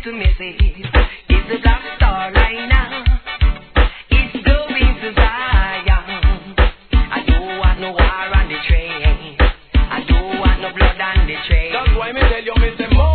to miss it. It's the Black Star Liner. It's going to Zion. I don't want no war on the train. I don't want no blood on the train. That's why me tell you, me say more.